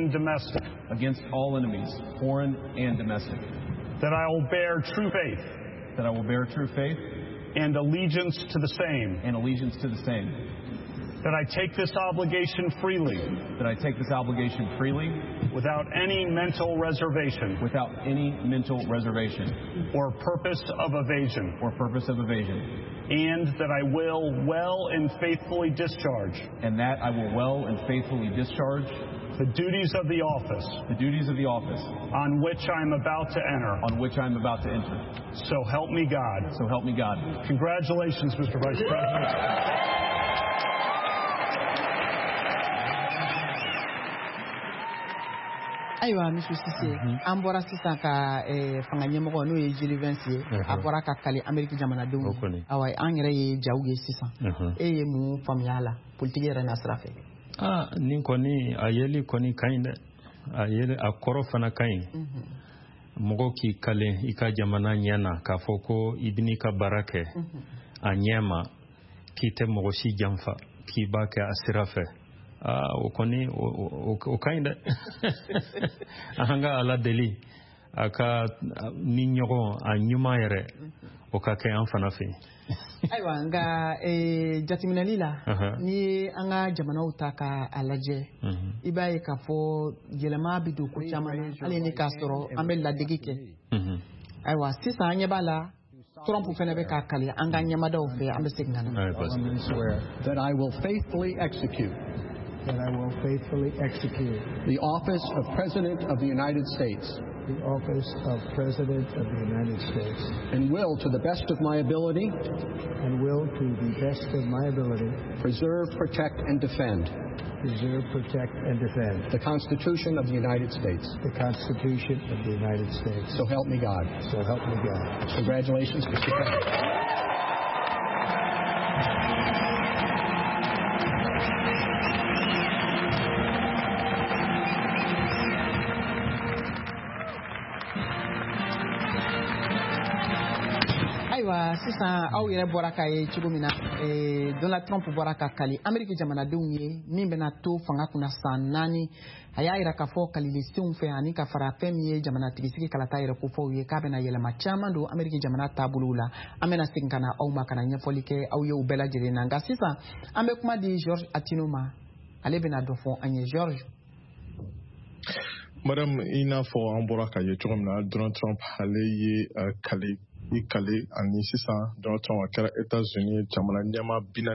and domestic. Against all enemies, foreign and domestic. That I will bear true faith. That I will bear true faith. And allegiance to the same. And allegiance to the same. That I take this obligation freely. That I take this obligation freely. Without any mental reservation. Without any mental reservation. Or purpose of evasion. Or purpose of evasion. And that I will well and faithfully discharge. And that I will well and faithfully discharge. The duties of the office. The duties of the office. On which I am about to enter. On which I am about to enter. So help me God. So help me God. Congratulations, Mr. Vice President. Aywa Mr. Sise, an bɔra sisan ka fanga ɲɛmɔgɔ n'o ye Jules Vance ye, a bɔra ka kali Ameriki jamanadenw ye. Awa an yɛrɛ ye jaw ye sisan. E ye mun faamuya la politique yɛrɛ na sira fɛ? Nin kɔni a yeli kɔni ka ɲi dɛ. A yeli a kɔrɔ fana ka ɲi. Mɔgɔ k'i kale i ka jamana ɲɛ na k'a fɔ ko i bɛ n'i ka baara kɛ a ɲɛ ma k'i tɛ mɔgɔ si janfa k'i b'a kɛ a sira fɛ. O kɔni o ka ɲi dɛ. An ka ala deli a ka ni ɲɔgɔn a ɲuman yɛrɛ o ka kɛ an fana fɛ. Ayiwa nka jateminɛli la ni an ka jamanaw ta ka a lajɛ I b'a ye k'a fɔ yɛlɛma bɛ don ko caman hali ni k'a sɔrɔ an bɛ ladege kɛ. Ayiwa sisan an ɲɛ b'a la Trump fana bɛ k'a kali an ka ɲɛmadaw fɛ an bɛ segin ka na. That I will faithfully execute. That I will faithfully execute the office of President of the United States. The office of President of the United States. And will, to the best of my ability. And will, to the best of my ability. Preserve, protect, and defend. Preserve, protect, and defend. The Constitution of the United States. The Constitution of the United States. So help me God. So help me God. Congratulations, Mr. President. Sisan aw yɛrɛ bɔra k'a ye cogo min na Donald Trump bɔra ka kali Ameriki jamanadenw ye min bɛna to fanga kunna san 4 a y'a yira k'a fɔ kalilesenw fɛ ani ka fara fɛn min ye jamanatigitigi kalata yɛrɛ kofɔw ye k'a bɛna yɛlɛma caman don Ameriki jamana taabolow la an bɛna segin ka na aw ma kana ɲɛfɔli kɛ aw ye u bɛɛ lajɛlen na nka sisan an bɛ kuma di George Atino ma ale bɛna dɔ fɔ an ye George. Madame i n'a fɔ an bɔra ka ye cogo min na Donald Trump ale ye kale ani sisan Donald Trump a kɛra États-Unis jamana ɲɛma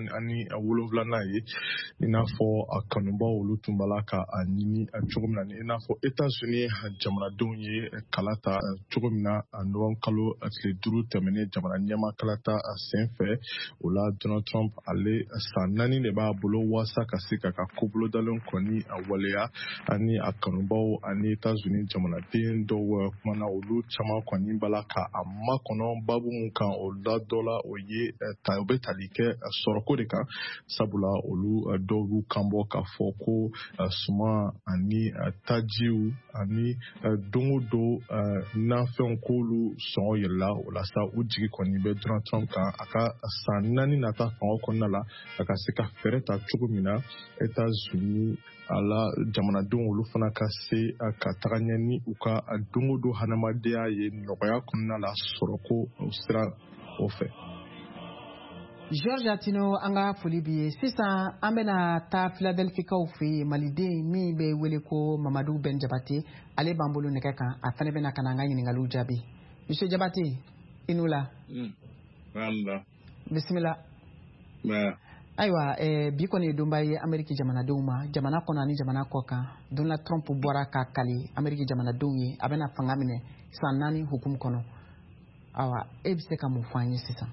47 ye i n'a fɔ a kanubaw olu tun b'a la ka a ɲini cogo min na i n'a fɔ États-Unis jamanadenw ye kala ta cogo min na a Novembre kalo tile 5 tɛmɛnen jamana ɲɛma kala ta sen fɛ o la Donald Trump ale san 4 de b'a bolo waasa ka se ka kobolodalen kɔni a waleya ani a kanubaw ani États-Unis jamanaden dɔw kumana olu caman kɔni b'a la ka a makɔnɔ babu mun kan o la dɔ la o ye o bɛ tali kɛ sɔrɔko de kan sabula olu dɔw b'u kanbɔ k'a fɔ ko suma ani tajiw ani don o don nafɛnw k'olu sɔngɔ yɛlɛla o la sa u jigi kɔni bɛ Donald Trump kan a ka san 4 nata fanga kɔnɔna la a ka se ka fɛɛrɛ ta cogo min na États-Unis ala jamanadenw olu fana ka se ka taga ɲɛ ni u ka don o don hadamadenya ye nɔgɔya kɔnɔna la sɔrɔko sira o fɛ. George Atino an ka foli b'i ye sisan an bɛna taa Philadelphikaw fɛ yen maliden min bɛ wele ko Mamadu Ben Jabate ale b'an bolo nɛgɛ kan a fana bɛna ka na an ka ɲininkaliw jaabi. Monsieur Jabate i n'u la. Bisimila. Ayiwa bi kɔni ye donba ye Ameriki jamanadenw ma jamana kɔnɔ ani jamana kɔ kan Donald Trump bɔra ka kali Ameriki jamanadenw ye a bɛna fanga minɛ san 4 hukumu kɔnɔ awa e bɛ se ka mun fɔ an ye sisan.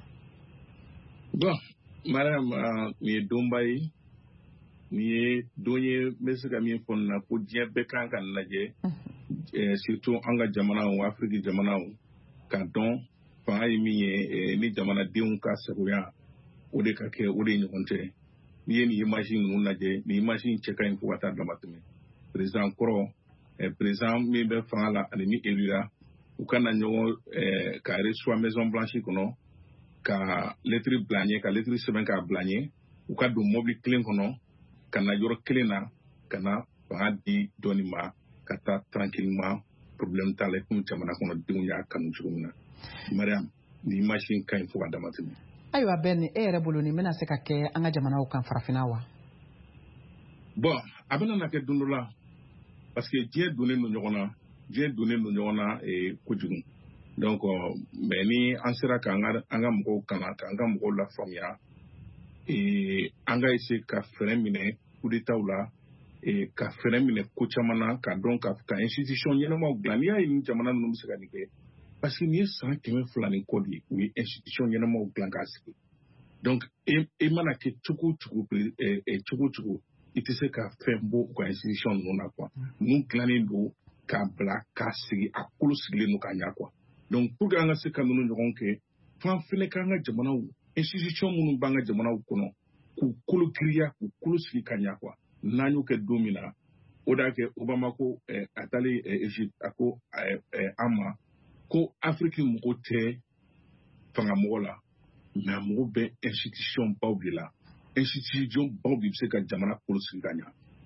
Bon madame ni ye donba ye ni ye don ye n bɛ se ka min fɔ nin na ko diɲɛ bɛɛ kan ka lajɛ surtout an ka jamanaw Afiriki jamanaw ka dɔn fanga ye min ye ni jamanadenw ka sagoya o de ka kɛ o de ɲɔgɔn tɛ n'i ye nin image ninnu lajɛ nin image cɛ ka ɲi fo ka taa dama tɛmɛ président kɔrɔ président min bɛ fanga la ani min élira u ka na ɲɔgɔn ka reçoit Maison Blanche kɔnɔ ka lettre bila ɲɛ ka lettre sɛbɛn k'a bila ɲɛ u ka don mobile kelen kɔnɔ ka na yɔrɔ kelen na ka na fanga di dɔɔni ma ka taa tranquillement problème t'a la comme jamana kɔnɔdenw y'a kanu cogo min na Mariam ni machine ka ɲi fo ka dama tɛmɛ. Ayiwa Ben, e yɛrɛ bolo nin bɛna se ka kɛ an ka jamanaw kan farafinna wa? Bon a bɛna na kɛ don dɔ la parce que diɲɛ donnen don ɲɔgɔn na kojugu donc mais ni an sera k'an ka mɔgɔw kalan k'an ka mɔgɔw lafaamuya an ka essayer ka fɛɛrɛ minɛ coup d'état la ka fɛɛrɛ minɛ ko caman na ka dɔn ka institution ɲɛnamaw dilan n'i y'a ye ni jamana ninnu bɛ se ka nin kɛ parce que nin ye san 200 ni kɔ de u ye institution ɲɛnamaw dilan k'a sigi donc e mana kɛ cogo cogo i tɛ se ka fɛn bɔ u ka institution ninnu na quoi ninnu dilannen don k'a bila k'a sigi a kolo sigilen don k'a ɲa quoi donc pour que an ka se ka ninnu ɲɔgɔn kɛ f'an fɛnɛ k'an ka jamanaw institution minnu b'an ka jamanaw kɔnɔ k'u kolo giriya k'u kolo sigi ka ɲa quoi n'an y'o kɛ don min na o de y'a kɛ Obama ko a taalen Egypte a ko an ma ko Afrique mɔgɔ tɛ fanga mɔgɔ la mais a mɔgɔ bɛ institution baw de la institution baw de bɛ se ka jamana kolo sigi ka ɲa.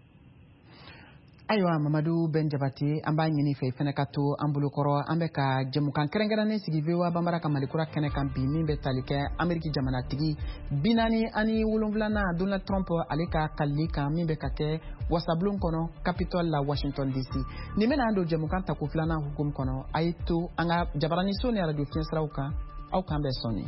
Ayiwa Mamadu Ben Jabate an b'a ɲini fɛ i fɛnɛ ka to an bolokɔrɔ an bɛ ka jɛmukan kɛrɛnkɛrɛnnen sigi VOA Banbara ka Malikura kɛnɛ kan bi min bɛ tali kɛ Ameriki jamanatigi 47nan Donald Trump ale ka kalili kan min bɛ ka kɛ wasabulon kɔnɔ Capitol la Washington DC. Nin bɛna an don jɛmukan tako filanan hukumu kɔnɔ a ye to an ka jabaraniso ni radio fiɲɛsiraw kan aw kan bɛ sɔnni.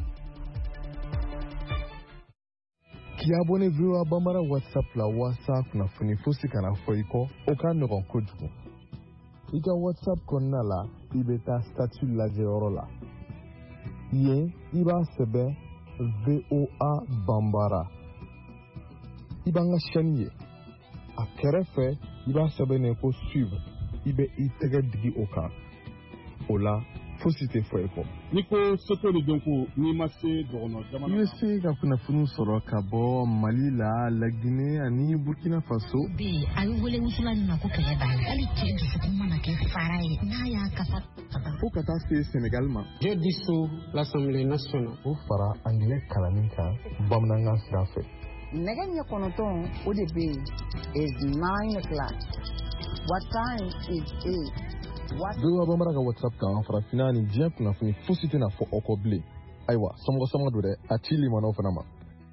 K'i abonné VOA Banbara WhatsApp la WhatsApp kunnafoni fosi kana fɔ i kɔ o ka nɔgɔn kojugu. I ka WhatsApp kɔnɔna la i bɛ taa statut lajɛyɔrɔ la. Yen i b'a sɛbɛn VOA Banbara. I b'an ka chaîne ye. A kɛrɛfɛ i b'a sɛbɛnnen ko suivre. I bɛ i tɛgɛ digi o kan. O la fosi tɛ fɔ i kɔ. Ni ko soto de don ko n'i ma se dɔgɔnɔ jamana. I bɛ se ka kunnafoni sɔrɔ ka bɔ Mali la, La Guinée ani Burkina Faso. Bi a bɛ wele wusulan na ko kɛlɛ b'a la. Hali cɛ dusukun mana kɛ fara ye n'a y'a kasa. Fo ka taa se Sénégal ma. Je dissous l'Assemblée nationale. O fara anglais kalanni kan bamanankan sira fɛ. Nɛgɛ ɲɛ 9 o de bɛ yen is 9 o'clock. What time is it? VOA Banbara ka WhatsApp kan farafinna ni diɲɛ kunnafoni fosi tɛna fɔ aw kɔ bilen. Ayiwa sɔmɔgɔ don dɛ a ci limanaw fana ma.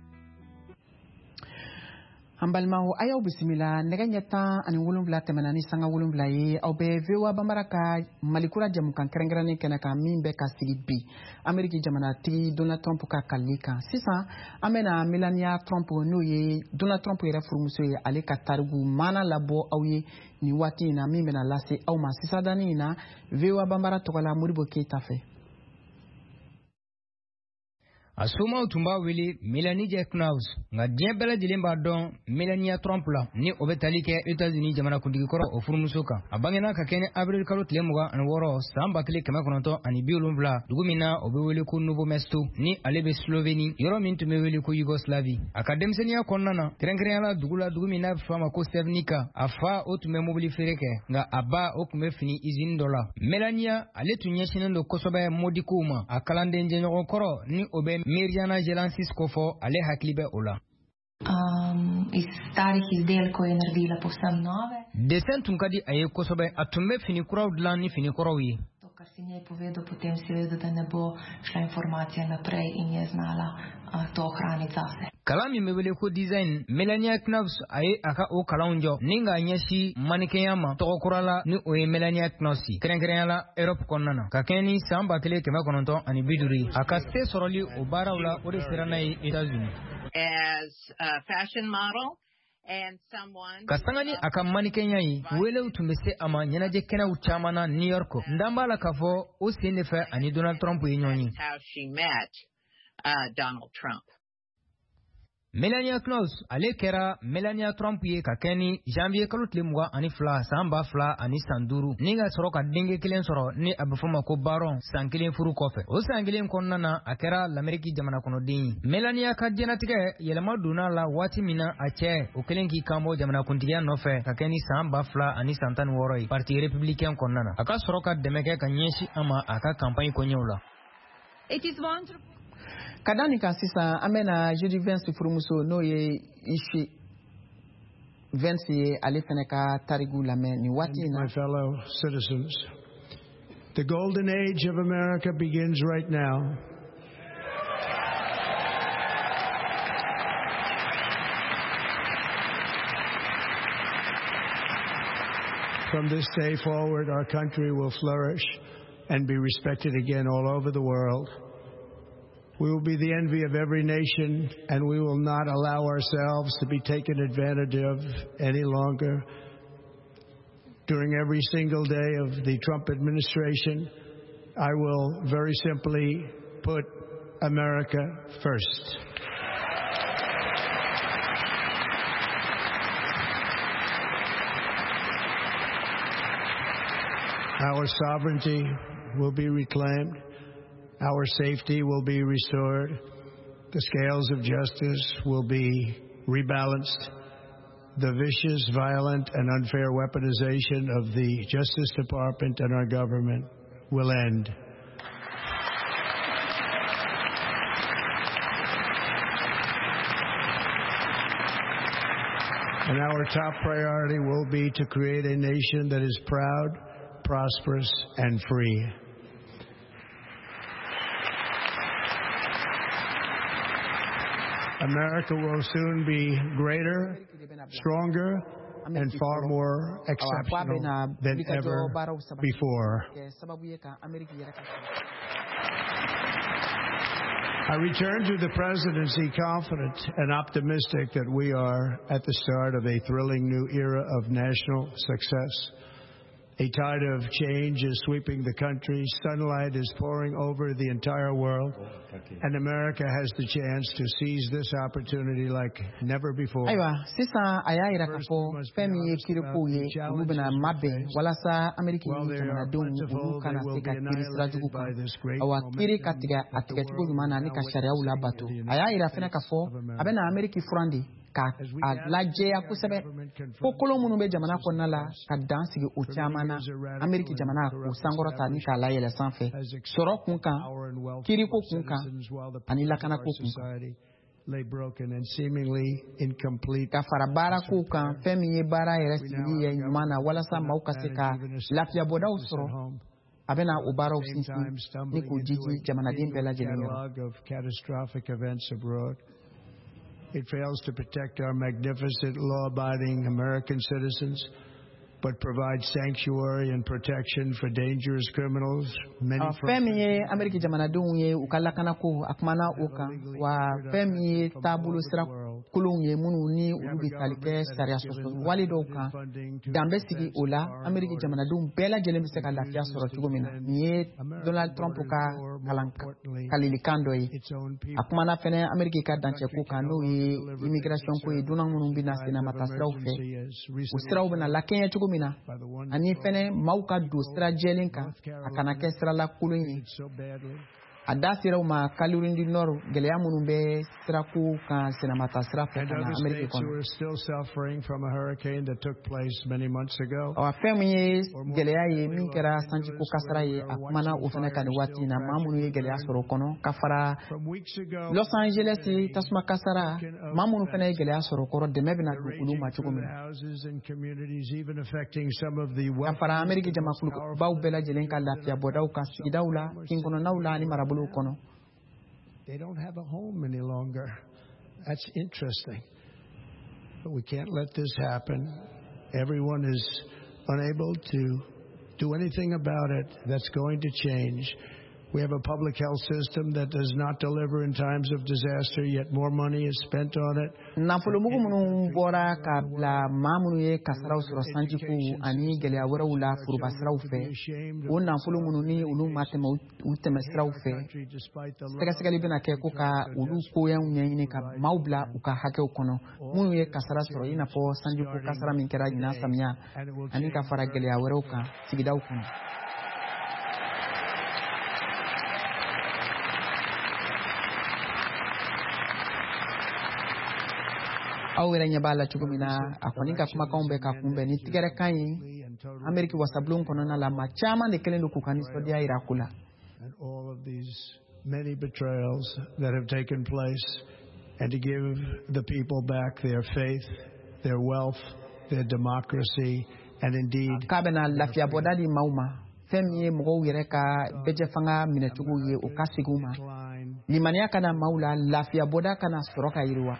An balimaw a y'aw bisimila nɛgɛ ɲɛ 17 tɛmɛna ni sanga 7 ye aw bɛ VOA Banbara ka Malikura jɛmukan kɛrɛnkɛrɛnnen kɛnɛ kan min bɛ ka sigi bi Ameriki jamanatigi Donald Trump ka kalili kan sisan an bɛna Melania Trump n'o ye Donald Trump yɛrɛ furumuso ye ale ka tariku maana labɔ aw ye nin waati in na min bɛna lase aw ma sisadani in na VOA Banbara tɔgɔla Moribo Keita fɛ. A somaw tun b'a wele Melanie J. Knaus nka diɲɛ bɛɛ lajɛlen b'a dɔn Melania Trump la ni o bɛ tali kɛ États-Unis jamanakuntigi kɔrɔ o furumuso kan. A bangena ka kɛ ni avril kalo tile 26 san 1970 dugu min na o bɛ wele ko Novo Mesto ni ale bɛ Sloveni yɔrɔ min tun bɛ wele ko Yugoslavie. A ka denmisɛnniya kɔnɔna na kɛrɛnkɛrɛnyala dugu la dugu min n'a bɛ f'a ma ko Sevnica a fa o tun bɛ mobili feere kɛ nka a ba o tun bɛ fini usine dɔ la. Melania ale tun ɲɛsinnen don kosɛbɛ modikow ma a kalanden jɛɲɔgɔn kɔrɔ ni o bɛ Mirjana Jelansis ko fɔ ale hakili bɛ o la. Dessin tun ka di a ye kosɛbɛ a tun bɛ fini kuraw dilan ni fini kɔrɔw ye. Kalan min bɛ wele ko design Melania Knaus a ye a ka o kalanw jɔ ni k'a ɲɛsin manikɛnya ma tɔgɔkura la ni o ye Melania Knaus kɛrɛnkɛrɛnya la Europe kɔnɔna na ka kɛɲɛ ni san 1950 a ka se sɔrɔli o baaraw la o de sera n'a ye États-Unis. As a fashion model and someone ka sanga ni a ka manikɛnya ye welew tun bɛ se a ma ɲɛnajɛ kɛnɛw caman na New York n'an b'a la k'a fɔ o sen de fɛ ani Donald Trump ye ɲɔgɔn ye. how she met Donald Trump. Melania Knaus ale kɛra Melania Trump ye ka kɛ ni janvier kalo tile 22 san 2005 ni ka sɔrɔ ka denkɛ kelen sɔrɔ ni a bɛ fɔ ma ko Baron san kelen furu kɔfɛ. O san kelen kɔnɔna na a kɛra l'Amérique jamana kɔnɔden ye. Melania ka diɲɛnatigɛ yɛlɛma donna la waati min na a cɛ o kelen k'i kanbɔ jamanakuntigiya nɔfɛ ka kɛ ni san 2016 ye parti républicain kɔnɔna na. A ka sɔrɔ ka dɛmɛ kɛ ka ɲɛsin a ma a ka campagne kɔɲɛw la. It is wonderful. Kadani kan sisan an bɛna Judy Vance furumuso n'o ye Vence ye ale fɛnɛ ka tarigu lamɛn nin waati na. My fellow citizens, the golden age of America begins right now. From this day forward, our country will flourish and be respected again all over the world. We will be the envy of every nation, and we will not allow ourselves to be taken advantage of any longer. During every single day of the Trump administration, I will very simply put America first. Our sovereignty will be reclaimed. Our safety will be restored. The scales of justice will be rebalanced. The vicious, violent, and unfair weaponization of the Justice Department and our government will end. And our top priority will be to create a nation that is proud, prosperous, and free. America will soon be greater, stronger, and far more exceptional than ever before. I return to the presidency confident and optimistic that we are at the start of a thrilling new era of national success. A tide of change is sweeping the country. Sunlight is pouring over the entire world. And America has the chance to seize this opportunity like never before. Aiwa, sisa ayaira kapo femi ye kiripo ye ubena mabe walasa Ameriki ni jamana dum uruka na seka kiri sirajuguka awa kiri katiga atigachugu jumana ni kasharia ula batu ayaira fena kafo abena Ameriki furandi ka laje ya kusebe kokolo munu be jamana konna la ka dansigi o chamana Ameriki jamana ko sangorota ni ka layele sanfe soro kunka kiriko kunka ani lakana ko kunka lay broken and seemingly incomplete. Ka farabara kuka femi ye bara yeresigi ye nyumana wala sa mauka seka lapia boda usoro abena ubara usinsi ni kujiji jamana dimbe la jenero. Of catastrophic events abroad. It fails to protect our magnificent, law-abiding American citizens, but provides sanctuary and protection for dangerous criminals. Many femi Ameriki jamana dunye ukalakana ko akmana uka wa femi tabulu sira kulunye munu ni ubi kalike saria soso walidoka dambe sigi ola Ameriki jamana dun bela jelemi se kala fia soro tugomina ni Donald Trump ka kalilikando yi akmana fene Ameriki ka danche ko kanu yi immigration ko iduna munu bina sina matasra ufe usira ubina lakenya tugomina ani fene mauka do stra jelinka akana kesra la kulunyi adasira uma kalurindi nor gelea munumbe straku kan sinamata strafe kana America kono. We're still suffering from a hurricane that took place many months ago. Our family gelea ye minkera sanji ku kasara ye akmana ufana kan wati na mamunu ye gelea soro kono kafara Los Angeles tasma kasara mamunu fana ye gelea soro koro de mebina kulu ma chukumi kafara America jama kulu baw bela jelenka lafia bodau kan sigidaula kingono naula ni marabu. They don't have a home any longer. That's interesting. But we can't let this happen. Everyone is unable to do anything about it. That's going to change. We have a public health system that does not deliver in times of disaster, yet more money is spent on it. Nafulumu munu bora kabla mamunu ye kasara usura sanjiku ani gele awara ula furu basra ufe. Un nafulumu munu ni ulu matema uteme sra ufe. Seka libena keko ka ulu koya unyanyine ka maubla uka hake ukono. Munu ye kasara sura ina po sanjiku kasara minkera jina samya. Ani ka fara gele awara uka sigida ukono. Awere nyabala chugumina akwanika kuma kaumbe kakumbe ni tigere kanyi Ameriki wasablun kono na la machama de kelendo kukaniso dia irakula. And all of these many betrayals that have taken place, and to give the people back their faith, their wealth, their democracy, and indeed kabena lafia bodadi mauma femi mo yere ka beje fanga minatugo ye o kasiguma limania kana maula lafia boda kana soroka yirwa.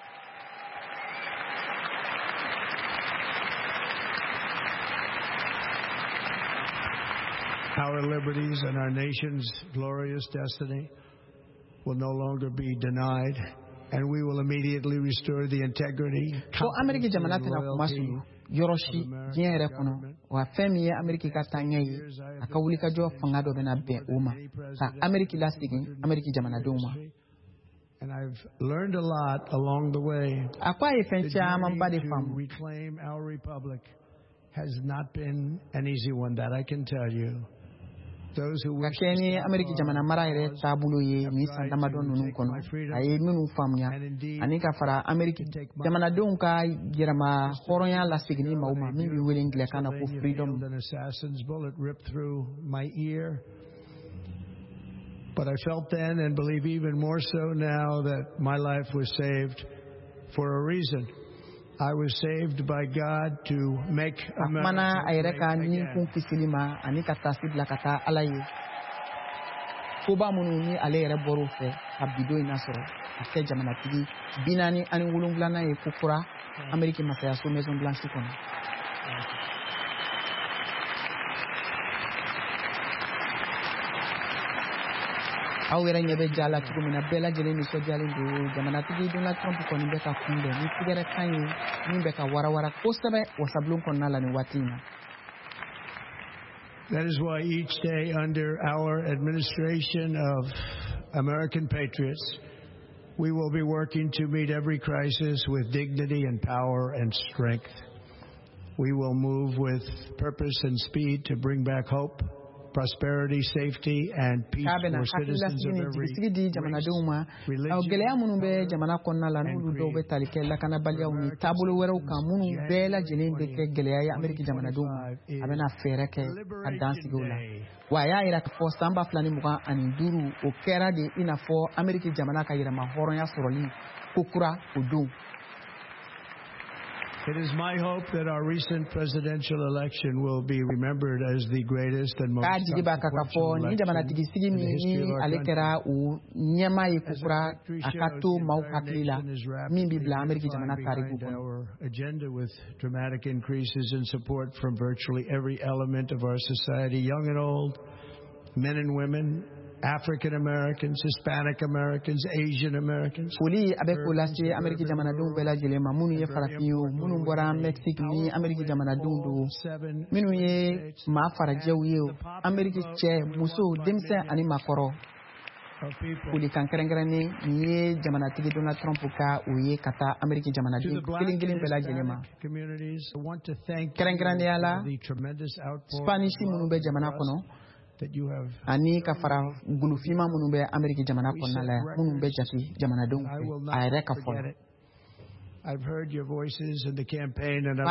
Our liberties and our nation's glorious destiny will no longer be denied, and we will immediately restore the integrity, America jamanate na kumasu yoroshi yere kono wa femi America ka tanyayi akawulika jo fangado bena be uma ka America lasigi America jamana duma. And I've learned a lot along the way. Reclaim our republic has not been an easy one, that I can tell you. Those who wish Keni America jamana mara ire tabulo ye ni sanda madonu nukono aye nunu famnya anika fara America jamana donka jerama horonya la signi mauma mi willing le kana ku freedom. An assassin's bullet ripped through my ear. But I felt then and believe even more so now that my life was saved for a reason. I was saved by God to make America great again. Anika tasibla kata alaye. Kuba mununi alere borufe abido inasoro. Ake jamana tigi binani ani wulunglana ye kukura Ameriki masaya so Maison Blanche kono. Awera nyebe jala tukumina bela jele ni so jale ndo jamana tigi Donald Trump ko ni beka kunde ni tigere kanyi ni beka warawara kostabe wasablun konnala ni watina. That is why each day under our administration of American patriots, we will be working to meet every crisis with dignity and power and strength. We will move with purpose and speed to bring back hope, prosperity, safety, and peace for citizens of every religion. Gelea munu be jamana konna la nulu do be talike la kana balia uni tabulu wera ka munu be la jelinde ke gelea ya Amerika jamana duma abena fere ke adansi gola wa ya ira ko samba flani muka aninduru o kera de ina fo Amerika jamana ka yira ma horon ya soroli kukura udu. It is my hope that our recent presidential election will be remembered as the greatest and most consequential election in the history of our country. Our agenda with dramatic increases in support from virtually every element of our society, young and old, men and women, African Americans, Hispanic Americans, Asian Americans. Fuli abe kolasi Amerika jamana dum bela jelema munu ye farafiyo munu bora Mexico ni Amerika jamana dundu minu ye ma farajew ye Amerika che muso demse ani makoro fuli kankerengerani ni ye jamana tigi Donald Trump ka uye kata Amerika jamana dundu kilingilin bela jelema kerengerani ala Spanish munu be jamana kono ani ka fara gulufima munu be Amerika jamana konna la munu be jati jamana dum ayre ka fo I've heard your voices in the campaign and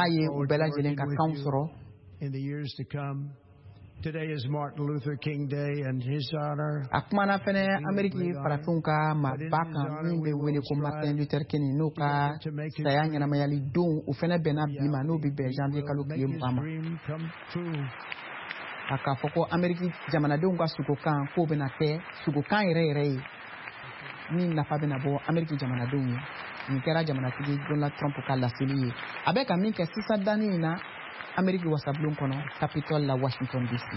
in the years to come. Today is Martin Luther King Day and his honor. Akmana fene Amerika farafunka mabaka mimbe wele ko Martin Luther King no ka sayanya na mayali dum ufene bena bima no bi be janvier kalu kiyem fama akafoko Amerika jamana dum ka sukokan ko bena te sukokan ire ni na fa bena bo Amerika jamana dum ni kera jamana tigi Donald Trump ka la sili abeka min ke sisa dani na Amerika wasablun kono Capitol la Washington DC.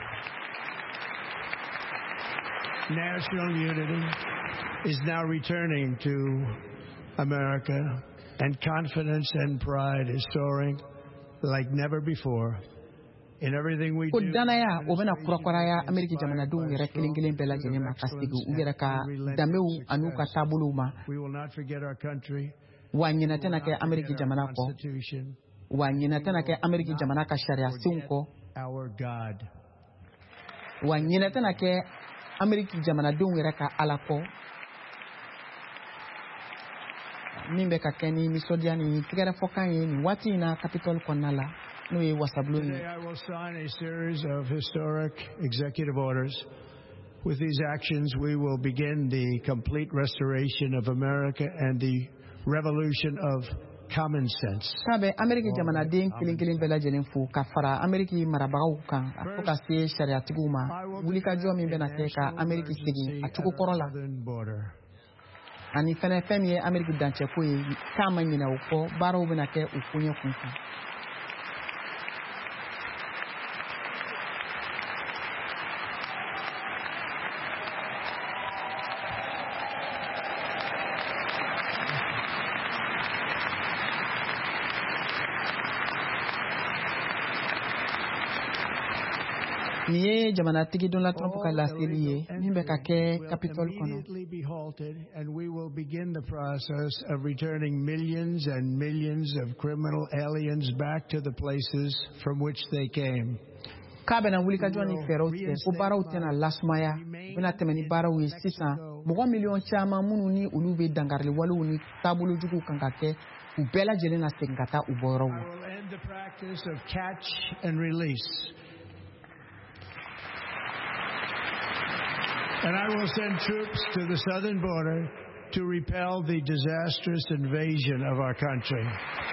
National unity is now returning to America, and confidence and pride is soaring like never before. In everything we do, Danaya obena kurakoraya Amerika jamana dum yere kilingilin bela jenema kastigu ugera ka dameu anuka tabuluma. We will not forget our country. Wanyina tena ke Amerika jamana ko. Wanyina tena ke Amerika jamana ka sharia sunko. Our God. Wanyina tena ke Amerika jamana dum yere ka alako. Mimbe ka keni misodiani tigara fokanye ni wati na Capitol konala. Today I will sign a series of historic executive orders. With these actions, we will begin the complete restoration of America and the revolution of common sense. Kabe Amerika jamanaden kelen bela jelen fu ka fara Amerika marabagaw kan fo ka se shariatigiw ma wuli ka jɔ min bɛna kɛ ka Amerika segin a cogo kɔrɔ la ani fɛnɛ fɛn min ye Amerika dancɛko ye k'a ma ɲinɛ o kɔ baaraw bɛna kɛ u koɲɛ kunkan. Niye jamanatigi Donald Trump ka laseli ye min bɛ ka kɛ Capitol kɔnɔ. And we will begin the process of returning millions and millions of criminal aliens back to the places from which they came. K'a bɛna wuli ka jɔ ni fɛɛrɛw tigɛ ko baaraw tɛna lasumaya u bɛna tɛmɛ ni baaraw ye sisan mɔgɔ miliyɔn caman minnu ni olu bɛ dangarili walew ni taabolo juguw kan ka kɛ u bɛɛ lajɛlen na segin ka taa u bɔyɔrɔw la. I will end the practice of catch and release. And I will send troops to the southern border to repel the disastrous invasion of our country.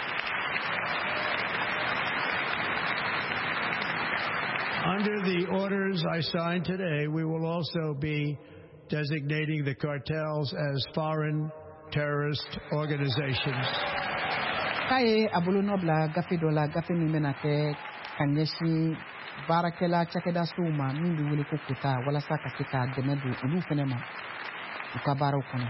Under the orders I signed today, we will also be designating the cartels as foreign terrorist organizations. Kaye abulu nobla gafe dola gafe min bɛna kɛ ka ɲɛsin baarakɛla cakɛda sow ma min bɛ wele ko kota walasa ka se ka dɛmɛ don olu fɛnɛ ma u ka baaraw kɔnɔ.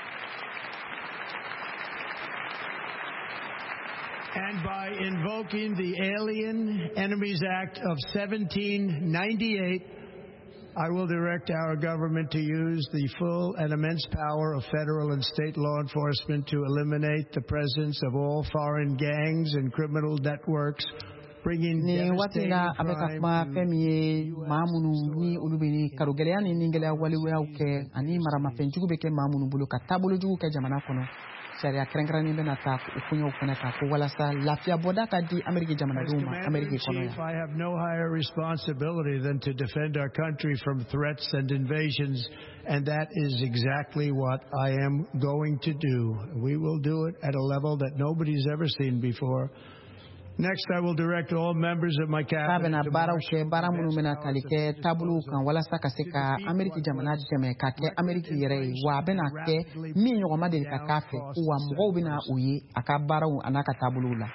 And by invoking the Alien Enemies Act of 1798, I will direct our government to use the full and immense power of federal and state law enforcement to eliminate the presence of all foreign gangs and criminal networks, bringing devastating crime to mamunu ni ulubini karugeleya ni ningeleya waliweya uke ani maramafenjugu beke mamunu bulu katabulu jugu ke jamana kono. Sharia krenkrani bena ta ukunyo ukuna ta walasa lafia boda ka di Amerika jamana duma Amerika kono ya. I have no higher responsibility than to defend our country from threats and invasions, and that is exactly what I am going to do. We will do it at a level that nobody's ever seen before. Next, I will direct all members of my cabinet to march kalike tabulu kan walasa ka se ka Amerika jamana dɛmɛ ka kɛ Amerika yɛrɛ ye wa a bɛna kɛ min ɲɔgɔn ma deli ka k'a fɛ wa mɔgɔw bɛna u ye a ka baaraw a n'a ka taabolow la.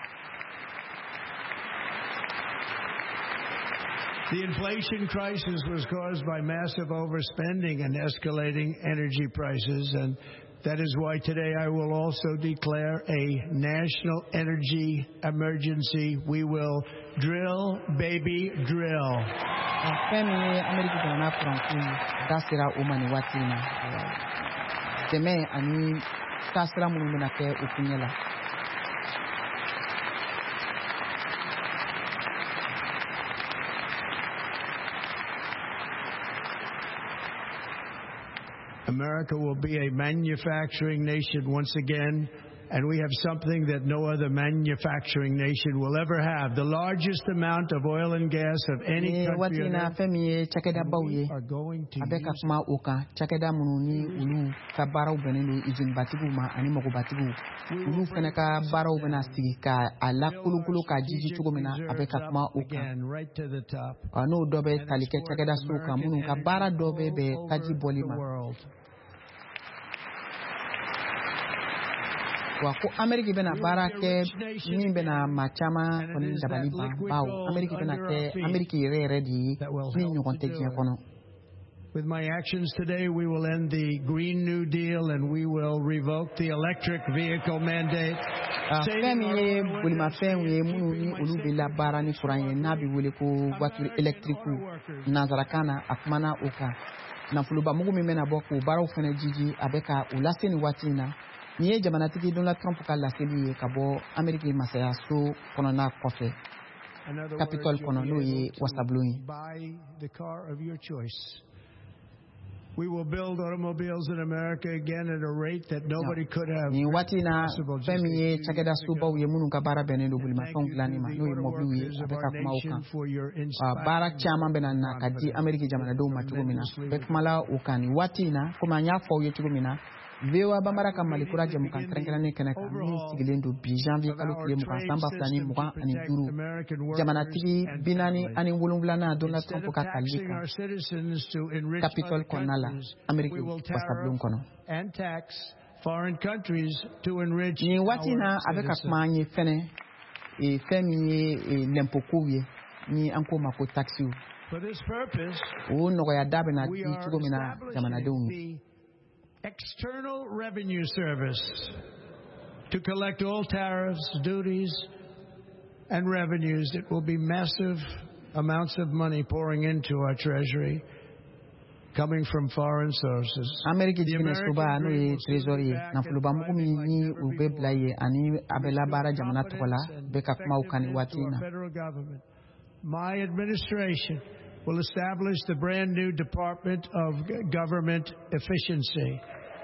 The inflation crisis was caused by massive overspending and escalating energy prices, and that is why today I will also declare a national energy emergency. We will drill, baby, drill. America will be a manufacturing nation once again, and we have something that no other manufacturing nation will ever have. The largest amount of oil and gas of any country on earth. We are going to again, right to the top. The world. Wako Amerika bena bara ke min bena machama koni dabali bao Amerika bena ke Amerika yere di min ɲɔgɔn tɛ diɲɛ kɔnɔ. With my actions today, we will end the Green New Deal and we will revoke the electric vehicle mandate. Fɛn min ye bolimafɛn ye minnu ni olu bɛ labaara ni kuran ye n'a bɛ wele ko voiture électrique nanzarakan na a kumana o kan. Nafoloba mugu min bɛna bɔ k'o baaraw fɛnɛ jiji a bɛ ka u lase nin waati in na. Ni ye jamanatigi Donald Trump ka laseli ye ka bɔ Amerika masaya so kɔnɔna kɔfɛ. Capitol kɔnɔ n'o ye wasabulon ye. Buy the car of your choice. We will build automobiles in America again at a rate that nobody could have. Ni waati na fɛn min ye cakɛda sobaw ye minnu ka baara bɛnnen don bolimafɛnw dilanni ma n'o ye mɔbiliw ye a bɛ ka kuma o kan. Baara caman bɛna na ka di Amerika jamanadenw ma cogo min na. Bɛɛ kumala o kan ni waati in na komi an y'a fɔ aw ye cogo min na Vewa bambara ka malikura jamu kan kɛrɛnkɛrɛnnen kɛnɛ kan min sigilen don bi janvier kalo tile mugan san 2025 jamanatigi 47 Donald Trump ka kalili kan Capitol kɔnɔna la Ameriki wasabulon kɔnɔ. Nin waati na a bɛ ka kuma an ye fɛnɛ fɛn min ye lɛnpokow ye ni an ko ma ko taxiw o nɔgɔya da bɛ na di cogo min na jamanadenw ye. External Revenue Service to collect all tariffs, duties, and revenues. It will be massive amounts of money pouring into our treasury coming from foreign sources. America jigine suba no ye treasury na fuluba mu ni ube blaye ani abela bara jamana tola be ka kuma ukani watina. My administration will establish the brand new Department of Government Efficiency.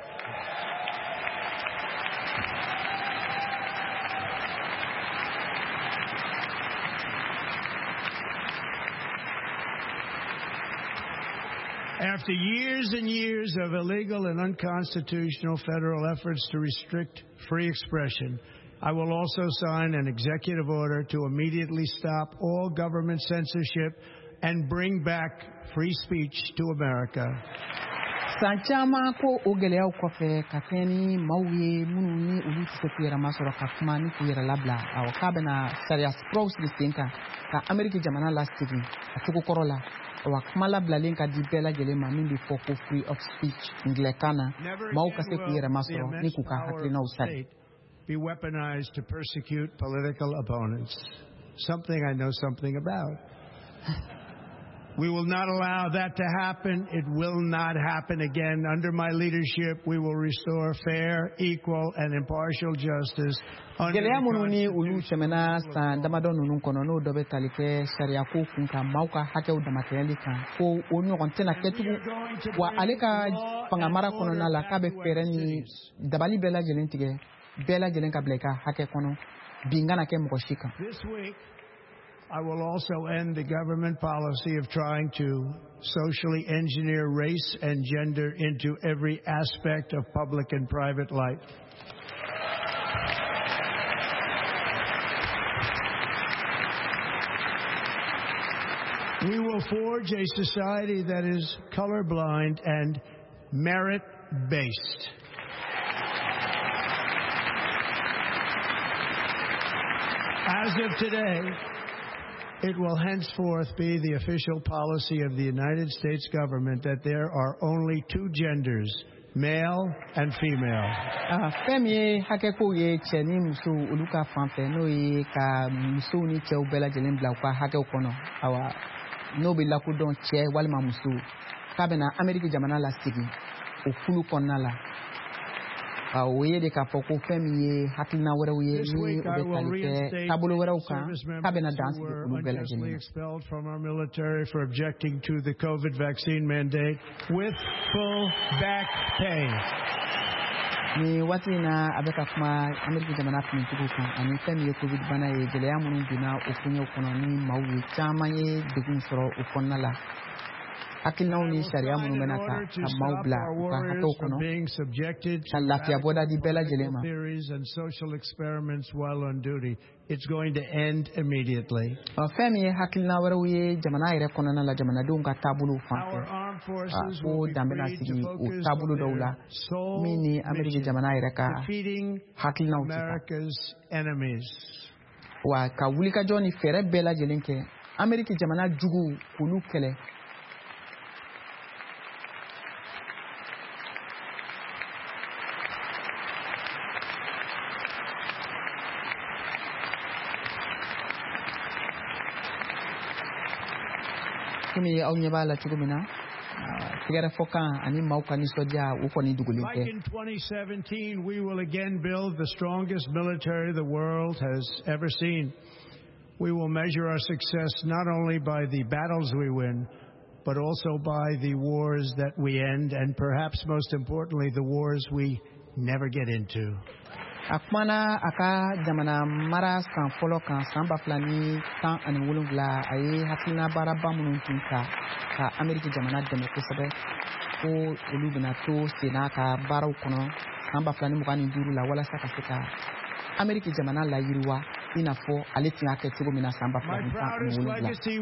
After years and years of illegal and unconstitutional federal efforts to restrict free expression, I will also sign an executive order to immediately stop all government censorship and bring back free speech to America. Sanchama ko ogeleya kofe kateni mauye mununi uluti sepira masoro kakmani kuyera labla au kabena serious pros distinka ka America jamana lastigi atuko korola wa kamala blalenka dibela gelema mindi foko free of speech inglekana mau kase kuyera masoro ni kuka haklina usali be weaponized to persecute political opponents, something I know something about. We will not allow that to happen. It will not happen again. Under my leadership, we will restore fair, equal, and impartial justice. Gelea mununi ulu semena sa damado nunun kono no dobe talike sharia ko kunka mauka hake u damateli kan ko onu kontena ketugu wa aleka pangamara kono na la kabe fereni dabali bela gelentige bela gelenka bleka hake kono bingana ke mkoshika. This week I will also end the government policy of trying to socially engineer race and gender into every aspect of public and private life. We will forge a society that is colorblind and merit-based. As of today, it will henceforth be the official policy of the United States government that there are only two genders, male and female. Femi hake ko ye cheni musu uluka fanfe no ye ka musu ni che ubela jelen bla kwa hake kono awa no be la ko don che walma musu kabena America jamana la stigi o fulu konala oye de ka foko femi ye hakina wera ye ni obetalite tabulo wera uka kabena dance de kulu bela jeni expelled from our military for objecting to the COVID vaccine mandate with full back pay. Ni wati na abeka kuma America jamana pintuku kan ani femi ye COVID bana ye gele ya munu bina okunyo kono ni mawu chama ye degun soro ukonala akilna uni sharia munu menaka maubla ka hato kono lafiya boda di bela jelema theories and social experiments while on duty. It's going to end immediately. Femi hakilna warawiye jamana ire kono na la jamana dum ka tabulu fanfe o dambena sigi o tabulu dawla mini America jamana ire ka hakilna America's enemies wa ka wulika joni fere bela jelenke America jamana jugu kulu kele kumi au nyebala chugumina tigara foka ani mauka ni soja uko ni dugulinte. Like in 2017, we will again build the strongest military the world has ever seen. We will measure our success not only by the battles we win, but also by the wars that we end, and perhaps most importantly, the wars we never get into. Akmana aka jamana mara san folo kan samba flani tan ani wolumla ayi hakina baraba munun tinka ka America jamana deme kusebe ko olu bɛna to senna ka baaraw kɔnɔ san 2025 la walasa ka se ka Ameriki jamana layiriwa i n'a fɔ ale tun y'a kɛ cogo min na san 2017